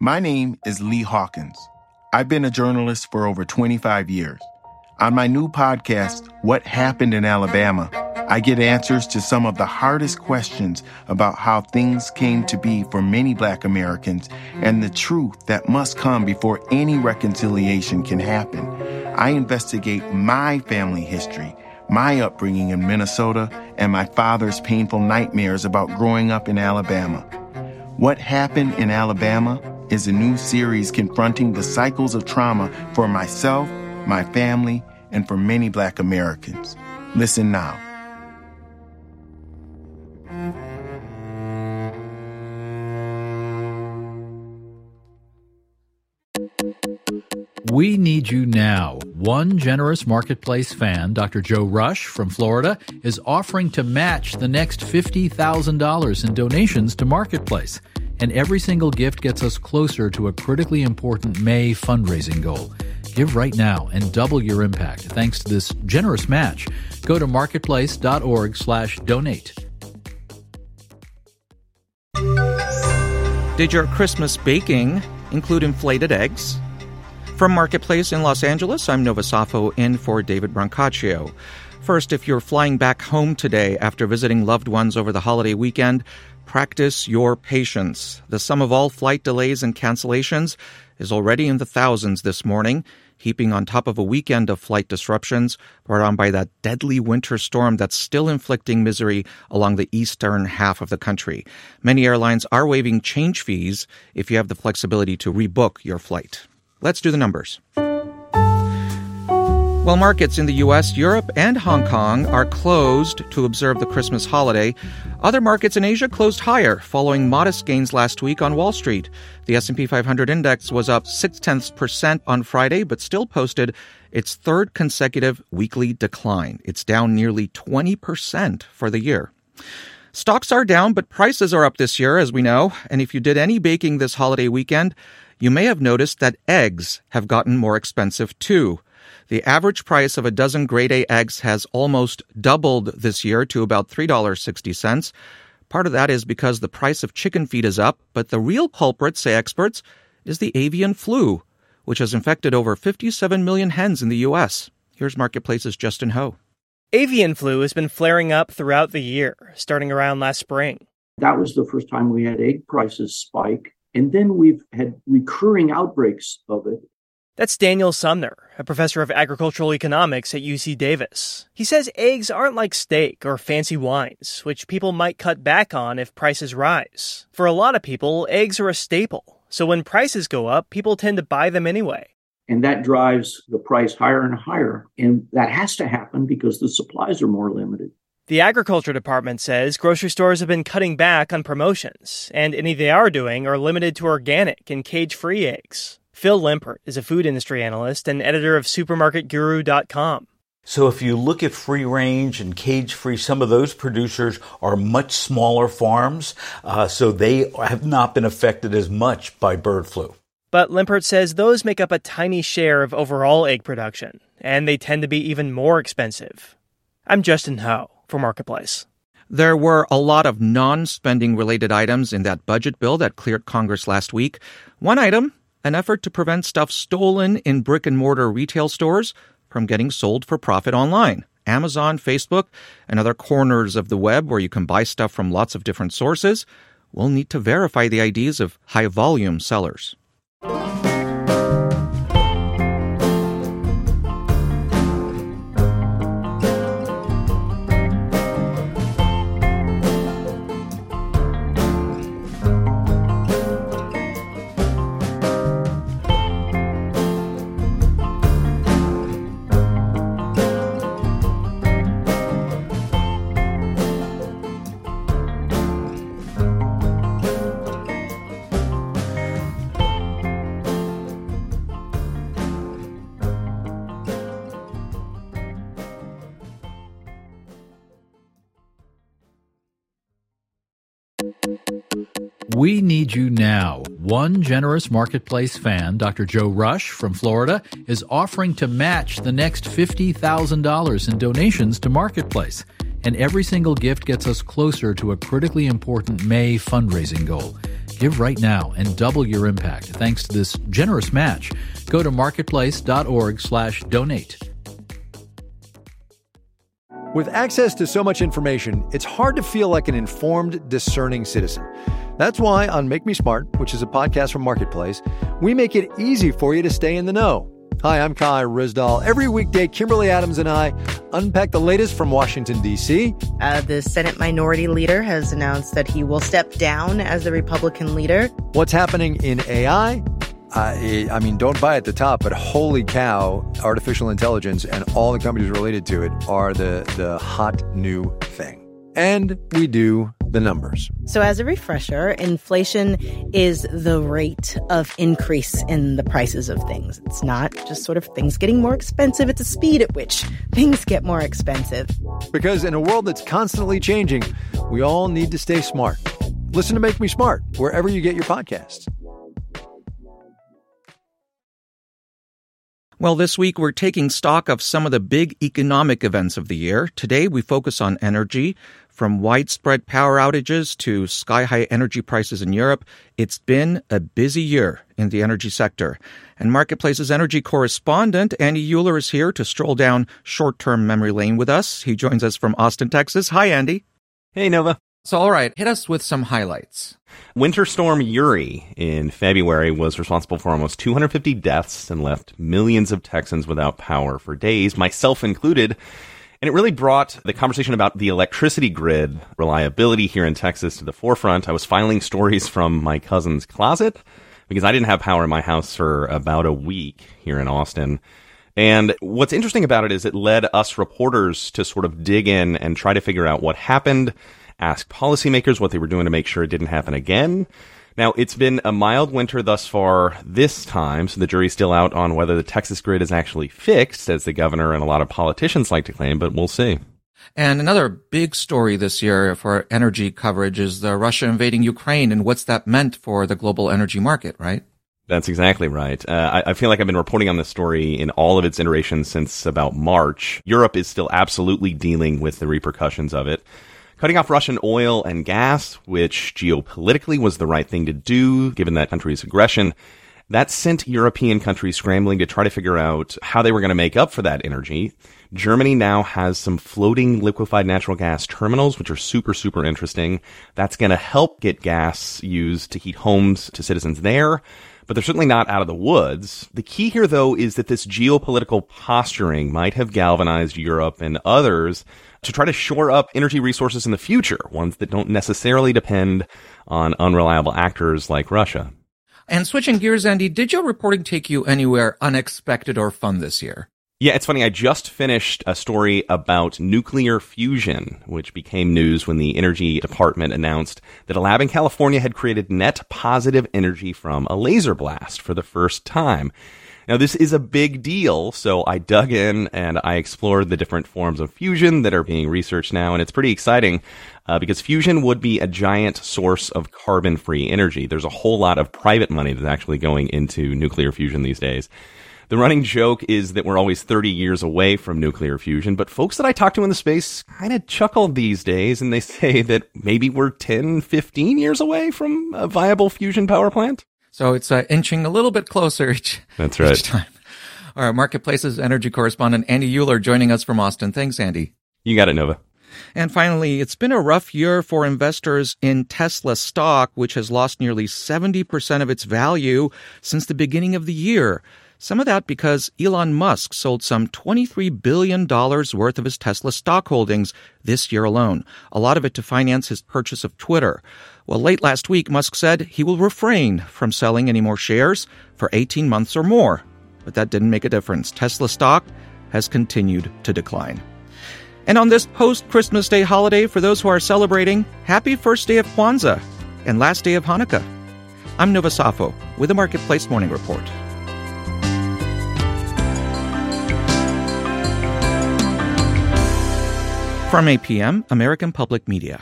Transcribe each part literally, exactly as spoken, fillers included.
My name is Lee Hawkins. I've been a journalist for over twenty-five years. On my new podcast, What Happened in Alabama, I get answers to some of the hardest questions about how things came to be for many Black Americans and the truth that must come before any reconciliation can happen. I investigate my family history, my upbringing in Minnesota, and my father's painful nightmares about growing up in Alabama. What Happened in Alabama is a new series confronting the cycles of trauma for myself, my family, and for many Black Americans. Listen now. We need you now. One generous Marketplace fan, Doctor Joe Rush from Florida, is offering to match the next fifty thousand dollars in donations to Marketplace. And every single gift gets us closer to a critically important May fundraising goal. Give right now and double your impact thanks to this generous match. Go to marketplace.org slash donate. Did your Christmas baking include inflated eggs? From Marketplace in Los Angeles, I'm Nova Safo in for David Brancaccio. First, if you're flying back home today after visiting loved ones over the holiday weekend, practice your patience. The sum of all flight delays and cancellations is already in the thousands this morning, heaping on top of a weekend of flight disruptions brought on by that deadly winter storm that's still inflicting misery along the eastern half of the country. Many airlines are waiving change fees if you have the flexibility to rebook your flight. Let's do the numbers. While markets in the U S, Europe, and Hong Kong are closed to observe the Christmas holiday, other markets in Asia closed higher, following modest gains last week on Wall Street. The S and P five hundred index was up six tenths percent on Friday, but still posted its third consecutive weekly decline. It's down nearly twenty percent for the year. Stocks are down, but prices are up this year, as we know. And if you did any baking this holiday weekend, you may have noticed that eggs have gotten more expensive too. The average price of a dozen grade A eggs has almost doubled this year to about three dollars and sixty cents. Part of that is because the price of chicken feed is up, but the real culprit, say experts, is the avian flu, which has infected over fifty-seven million hens in the U S. Here's Marketplace's Justin Ho. Avian flu has been flaring up throughout the year, starting around last spring. That was the first time we had egg prices spike, and then we've had recurring outbreaks of it. That's Daniel Sumner, a professor of agricultural economics at U C Davis. He says eggs aren't like steak or fancy wines, which people might cut back on if prices rise. For a lot of people, eggs are a staple, so when prices go up, people tend to buy them anyway. And that drives the price higher and higher, and that has to happen because the supplies are more limited. The Agriculture Department says grocery stores have been cutting back on promotions, and any they are doing are limited to organic and cage-free eggs. Phil Limpert is a food industry analyst and editor of supermarket guru dot com. So if you look at free range and cage free, some of those producers are much smaller farms, uh, so they have not been affected as much by bird flu. But Limpert says those make up a tiny share of overall egg production, and they tend to be even more expensive. I'm Justin Ho for Marketplace. There were a lot of non-spending related items in that budget bill that cleared Congress last week. One item, an effort to prevent stuff stolen in brick-and-mortar retail stores from getting sold for profit online. Amazon, Facebook, and other corners of the web where you can buy stuff from lots of different sources will need to verify the I Ds of high-volume sellers. We need you now. One generous Marketplace fan, Doctor Joe Rush from Florida, is offering to match the next fifty thousand dollars in donations to Marketplace. And every single gift gets us closer to a critically important May fundraising goal. Give right now and double your impact thanks to this generous match. Go to marketplace.org slash donate. With access to so much information, it's hard to feel like an informed, discerning citizen. That's why on Make Me Smart, which is a podcast from Marketplace, we make it easy for you to stay in the know. Hi, I'm Kai Rizdal. Every weekday, Kimberly Adams and I unpack the latest from Washington, D C. Uh, the Senate Minority Leader has announced that he will step down as the Republican leader. What's happening in A I? Uh, I mean, don't buy at the top, but holy cow, artificial intelligence and all the companies related to it are the, the hot new thing. And we do the numbers. So as a refresher, inflation is the rate of increase in the prices of things. It's not just sort of things getting more expensive. It's the speed at which things get more expensive. Because in a world that's constantly changing, we all need to stay smart. Listen to Make Me Smart wherever you get your podcasts. Well, this week we're taking stock of some of the big economic events of the year. Today we focus on energy. From widespread power outages to sky-high energy prices in Europe, it's been a busy year in the energy sector. And Marketplace's energy correspondent, Andy Euler, is here to stroll down short-term memory lane with us. He joins us from Austin, Texas. Hi, Andy. Hey, Nova. So, all right, hit us with some highlights. Winter Storm Uri in February was responsible for almost two hundred fifty deaths and left millions of Texans without power for days, myself included. And it really brought the conversation about the electricity grid reliability here in Texas to the forefront. I was filing stories from my cousin's closet because I didn't have power in my house for about a week here in Austin. And what's interesting about it is it led us reporters to sort of dig in and try to figure out what happened, ask policymakers what they were doing to make sure it didn't happen again. Now, it's been a mild winter thus far this time, so the jury's still out on whether the Texas grid is actually fixed, as the governor and a lot of politicians like to claim, but we'll see. And another big story this year for energy coverage is the Russia invading Ukraine and what's that meant for the global energy market, right? That's exactly right. Uh, I, I feel like I've been reporting on this story in all of its iterations since about March. Europe is still absolutely dealing with the repercussions of it. Cutting off Russian oil and gas, which geopolitically was the right thing to do, given that country's aggression, that sent European countries scrambling to try to figure out how they were going to make up for that energy. Germany now has some floating liquefied natural gas terminals, which are super, super interesting. That's going to help get gas used to heat homes to citizens there. But they're certainly not out of the woods. The key here, though, is that this geopolitical posturing might have galvanized Europe and others to try to shore up energy resources in the future, ones that don't necessarily depend on unreliable actors like Russia. And switching gears, Andy, did your reporting take you anywhere unexpected or fun this year? Yeah, it's funny. I just finished a story about nuclear fusion, which became news when the Energy Department announced that a lab in California had created net positive energy from a laser blast for the first time. Now, this is a big deal, so I dug in and I explored the different forms of fusion that are being researched now, and it's pretty exciting uh, because fusion would be a giant source of carbon-free energy. There's a whole lot of private money that's actually going into nuclear fusion these days. The running joke is that we're always thirty years away from nuclear fusion, but folks that I talk to in the space kind of chuckle these days, and they say that maybe we're ten, fifteen years away from a viable fusion power plant. So it's uh, inching a little bit closer each, That's right. each time. All right, Marketplace's energy correspondent Andy Euler joining us from Austin. Thanks, Andy. You got it, Nova. And finally, it's been a rough year for investors in Tesla stock, which has lost nearly seventy percent of its value since the beginning of the year. Some of that because Elon Musk sold some twenty-three billion dollars worth of his Tesla stock holdings this year alone, a lot of it to finance his purchase of Twitter. Well, late last week, Musk said he will refrain from selling any more shares for eighteen months or more. But that didn't make a difference. Tesla stock has continued to decline. And on this post-Christmas Day holiday, for those who are celebrating, happy first day of Kwanzaa and last day of Hanukkah. I'm Nova Safo with the Marketplace Morning Report. From A P M, American Public Media.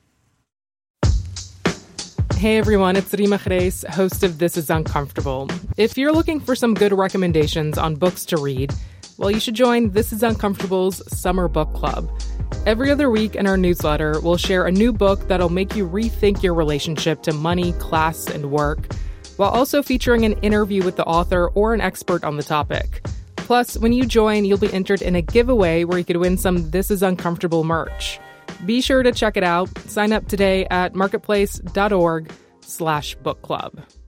Hey everyone, it's Rima Khreis, host of This Is Uncomfortable. If you're looking for some good recommendations on books to read, Well, you should join This Is Uncomfortable's Summer Book Club. Every other week in our newsletter, we'll share a new book that'll make you rethink your relationship to money, class, and work, while also featuring an interview with the author or an expert on the topic. Plus, when you join, you'll be entered in a giveaway where you could win some This Is Uncomfortable merch. Be sure to check it out. Sign up today at marketplace.org slash book club.